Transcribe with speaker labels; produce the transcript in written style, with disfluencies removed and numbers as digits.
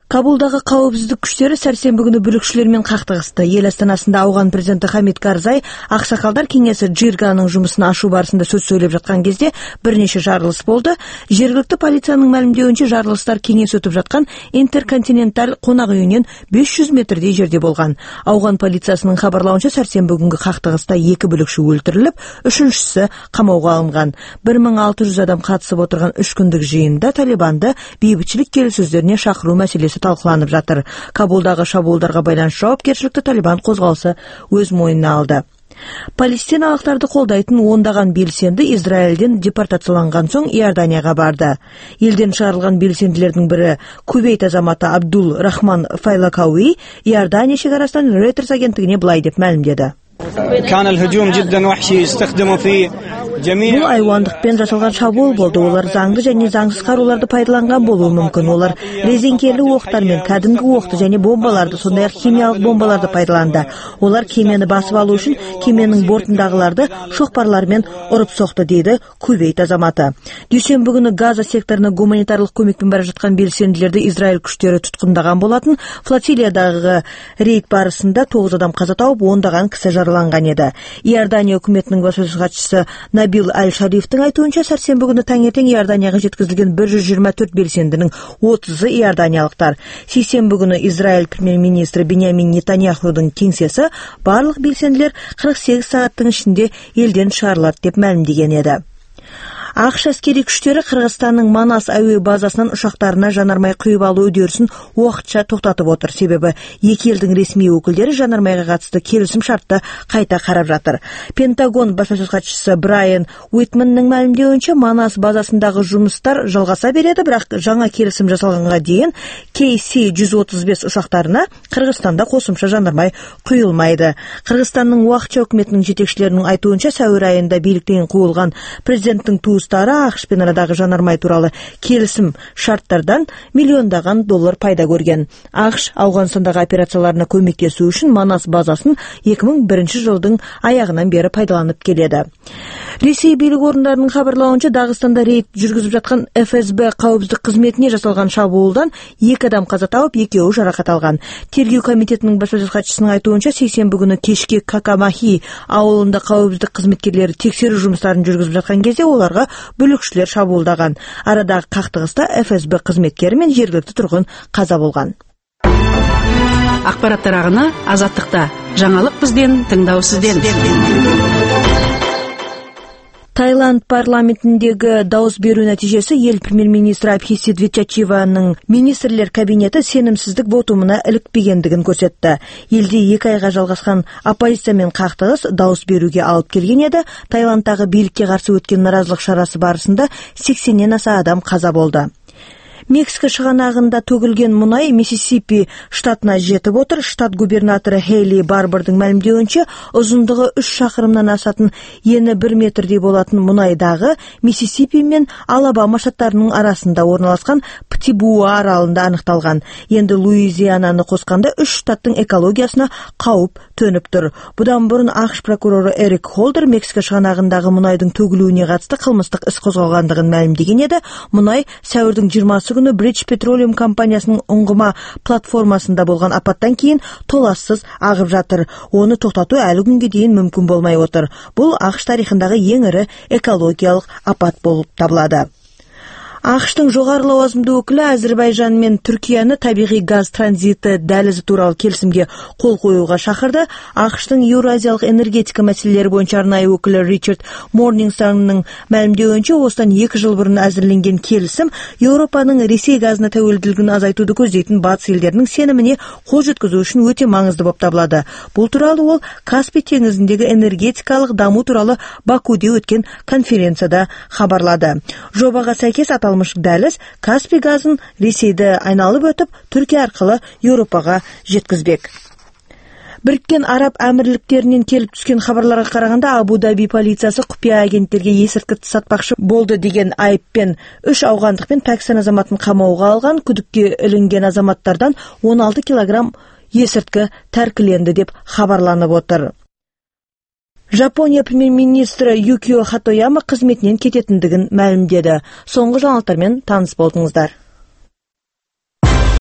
Speaker 1: Кабулдағы қауіпсіздік күштері сәрсенбі күні бүлікшілермен қақтығысты. Ел астанасында Ауған президенті Хамид Карзай ақсақалдар кеңесі Джирганың жұмысын ашу барысында сөз сөйлеп жатқан кезде бірнеше жарылыс болды. Жергілікті полицияның мәлімдеуінше жарылыстар кеңес өтіп жатқан Интерконтиненталь қонақ үйінен 500 метрдей жерде болған. Ауған полициясының хабарлауынша сәрсенбі күнгі қақтығыста 2 бүлікші өлтіріліп, 3-шісі қамауға алынған. 1600 адам қатысып отырған 3 күндік жиында Талибанды бейбітшілік келіссөздеріне шақыру мәселесі талқыланып жатыр. Кабулдағы шабуылдарға байланысты жауапкершілікті Талибан қозғалысы өз мойнына алды. Палестиналықтарды қолдайтын ондаған белсенді Израильден депортацияланған соң Иорданияға барды. Елден шығарылған белсенділердің бірі Кувейт азаматы Абдул Рахман Файлакауи Иордания шекарасынан Reuters агенттігіне былай деп мәлімдеді. Бұл айуандықпен жасалған шабуыл болды. Олар заңды және заңсыз қаруларды пайдаланған болуы мүмкін. Олар резеңкелі оқтар мен кәдімгі оқты және бомбаларды, сондай-ақ химиялық бомбаларды пайдаланды. Олар кемені басып алу үшін кеменің бортындағыларды шоқпарлармен ұрып соқты, дейді Кувейт азаматы. Дүйсенбі күні Газа секторына гуманитарлық көмекпен бара жатқан белсенділерді Израиль күштері тұтқындаған болатын. Флотилиядағы рейд барысында 9 адам қаза тауып, ондаған кісі жараланған еді. Иордания үкіметінің баспасөз хатшысы Набил Аль-Шарифтің айтуынша сәрсенбі күні таңертең Иорданияға жеткізілген 124 белсендінің 30-ы иорданиялықтар. Сейсенбі күні Израиль премьер-министрі Беньямин Нетаньяхудың кеңсесі барлық белсенділер 48 сағаттың ішінде елден шығарылады деп мәлімдеген еді. ақш әскери күштері Қырғызстанның Манас әуе базасынан ұшақтарына жанармай құйып алу үдерісін уақытша тоқтатып отыр. Себебі екі елдің ресми өкілдері жанармайға қатысты келісім шартты қайта қарап жатыр. Пентагон баспасөз хатшысы Брайан Уитманның мәлімдеуінше Манас базасындағы жұмыстар жалғаса береді, бірақ жаңа келісім жасалғанға дейін KC-135 ұшақтарына Қырғызстанда қосымша жанармай құйылмайды. Қырғызстанның уақытша үкіметінің жетекшілерінің айтуынша сәуір айында биліктен қуылған президенттің туыстары ақш пен арадағы жанармай туралы келісім шарттардан миллиондаған доллар пайда көрген. ақш Ауғанстандағы операцияларына көмектесу үшін Манас базасын 2001 жылдың аяғынан бері пайдаланып келеді. Ресей билік орындарының хабарлауынша Дағыстанда рейд жүргізіп жатқан ФСБ қауіпсіздік қызметіне жасалған шабуылдан 2 адам қаза тауып, 2-і жарақат алған. Тергеу комитетінің баспасөз хатшысының айтуынша сейсенбі күні кешке Какамахи ауылында қауіпсіздік қызметкерлері тексеру жұмыстарын жүргізіп жатқан кезде оларға бүлікшілер шабуылдаған. Арадағы қақтығыста ФСБ қызметкері мен жергілікті тұрғын қаза болған.
Speaker 2: Ақпараттар ағыны Азаттықта. Жаңалық бізден, тыңдау сізден.
Speaker 1: Таиланд парламентіндегі дауыс беру нәтижесі ел премьер-министрі Абхисит Вичачиваның министрлер кабинеті сенімсіздік вотумына ілікпегендігін көрсетті. Елде 2 айға жалғасқан оппозициямен қақтығыс дауыс беруге алып келген еді. Таиландтағы билікке қарсы өткен наразылық шарасы барысында 80-нен аса адам қаза болды. Мексика шығанағында төгілген мұнай Миссисипи штатына жетіп отыр. Штат губернаторы Хейли Барбардың мәлімдеуінше, ұзындығы 3 шақырымнан асатын, ені 1 метрдей болатын мұнайдағы Миссисипи мен Алабама штаттарының арасында орналасқан Птибуа аралында анықталған. Енді Луизиананы қосқанда 3 штаттың экологиясына қауіп төніп тұр. Бұдан бұрын ақш прокуроры Эрик Холдер Мексика шығанағындағы мұнайдың төгілуіне қатысты қылмыстық іс қозғалғандығын мәлімдеген еді. Мұнай сәуірдің 20 күні British Petroleum компаниясының ұңғыма платформасында болған апаттан кейін толассыз ағып жатыр. Оны тоқтату әлі күнге дейін мүмкін болмай отыр. Бұл ақш тарихындағы ең ірі экологиялық апат болып табылады. ақштың жоғары лауазымды өкілі Әзірбайжан мен Түркияны табиғи газ транзиті дәлізі туралы келісімге қол қоюға шақырды. ақштың еуразиялық энергетика мәселелері бойынша арнайы өкілі Ричард Морнингстонның мәлімдеуінше, осыдан 2 жыл бұрын әзірленген келісім Еуропаның Ресей газына тәуелділігін азайтуды көздейтін батыс елдерінің сеніміне қол жеткізу үшін өте маңызды болып табылады. Бұл туралы ол Каспий теңізіндегі энергетикалық даму туралы Бакуде өткен конференцияда хабарлады. Жобаға сәйкес аталмыш дәліз Каспий газын Ресейді айналып өтіп, Түркия арқылы Еуропаға жеткізбек. Біріккен Араб әмірліктерінен келіп түскен хабарларға қарағанда, Абу-Даби полициясы құпия агенттерге есірткі сатпақшы болды деген айыппен 3 ауғандық пен Пәкістан азаматын қамауға алған. Күдікке ілінген азаматтардан 16 килограмм есірткі тәркіленді деп хабарланып отыр. Жапония премьер-министрі Юкио Хатояма қызметінен кететіндігін мәлімдеді. Соңғы жаңалықтармен таныс болдыңыздар.